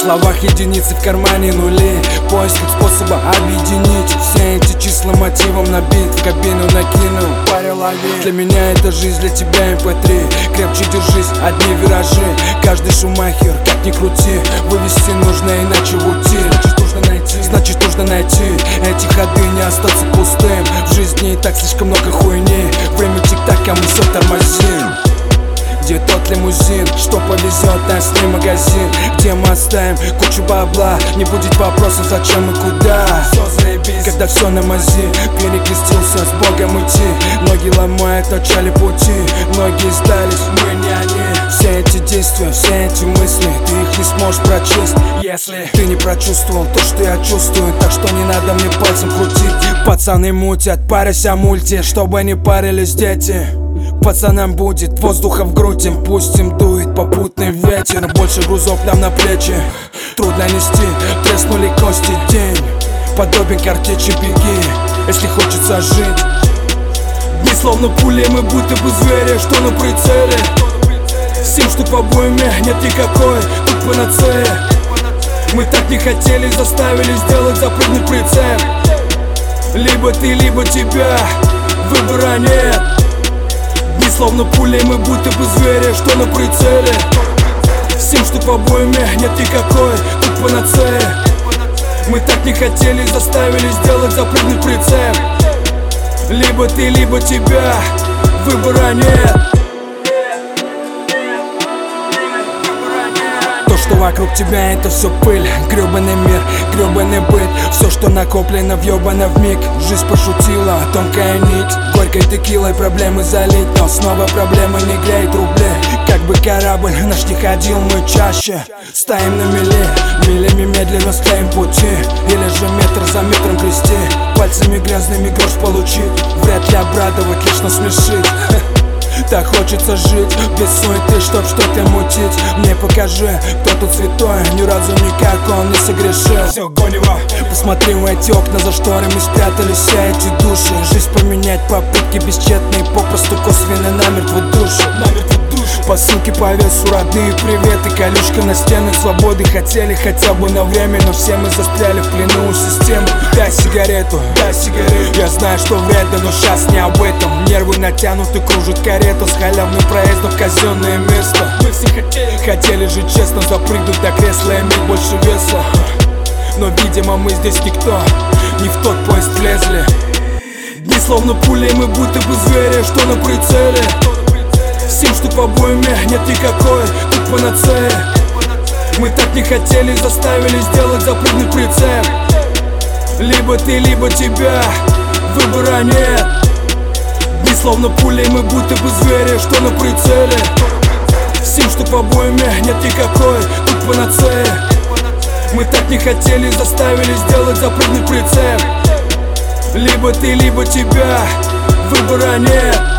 словах единицы, в кармане нули. Поиск способа объединить все эти числа мотивом набит. В кабину накинул, паря лови. Для меня это жизнь, для тебя MP3. Крепче держись, одни виражи. Каждый шумахер, как ни крути, вывести нужно, иначе уйти. Значит нужно найти эти ходы, не остаться пустым. В жизни и так слишком много хуйни. Время тик-так, а мы все тормозим. Где тот лимузин, что повезет, а с ним магазин? Где мы оставим кучу бабла? Не будет вопросов, зачем и куда. Когда все на мази, перекрестился с Богом идти. Ноги ломают, начали пути, ноги сдались, мы не они. Все эти действия, все эти мысли, ты их не сможешь прочесть, если ты не прочувствовал то, что я чувствую. Так что не надо мне пальцем крутить. Пацаны мутят, парясь о мульте, чтобы не парились дети. Пацанам будет воздуха в грудь, им пусть им дует попутный ветер. Больше грузов нам на плечи, трудно нести, треснули кости. День подобен картечи, беги, если хочется жить. Дни словно пули, мы будто бы звери, что на прицеле. 7 штук в обойме, нет никакой, тут панацея. Мы так не хотели, заставили сделать, запрыгнуть прицеп. Либо ты, либо тебя, выбора нет. Дни словно пули, мы будто бы звери, что на прицеле. 7 штук в обойме, нет никакой, тут панацея. Мы так не хотели, заставили сделать, запрыгнуть прицеп. Либо ты, либо тебя, выбора нет. То, что вокруг тебя, это все пыль. Гребаный мир, гребаный быт. Все, что накоплено, въебано вмиг. Жизнь пошутила, тонкая нить. Горькой текилой проблемы залить, но снова проблемы не греет рубли. Как бы корабль наш не ходил, мы чаще стоим на мели. Милями медленно стоим пути, или же метр за метром крести. Пальцами грязными грош получить, вряд ли обрадовать, лишь насмешить. Так хочется жить, без суеты, чтоб что-то мутить. Мне покажи, кто тут святой, ни разу никак он не согрешил. Все, гонь его. Посмотри в эти окна, за шторами спрятались все эти души. Жизнь поменять, попытки бесчетные, попросту косвенно намертво душу. Посылки по весу, родные приветы, колючка на стенах свободы. Хотели хотя бы на время, но все мы застряли в плену у системы. Дай сигарету, дай сигарету. Я знаю, что вредно, но сейчас не об этом. Нервы натянуты, кружит карету с халявным проездом в казенное место. Мы все хотели жить честно, запрыгнуть до кресла, иметь больше веса. Но, видимо, мы здесь никто, не в тот поезд влезли. Дни словно пули, мы будто бы звери, что на прицеле. 7 штук в обойме, нет никакой, тут панацея. Мы так не хотели, заставили сделать, запрыгнуть прицеп. Либо ты, либо тебя, выбора нет. Дни словно пули, мы будто бы звери, что на прицеле. 7 штук в обойме, нет никакой, тут панацея. Мы так не хотели, заставили сделать, запрыгнуть прицеп. Либо ты, либо тебя, выбора нет.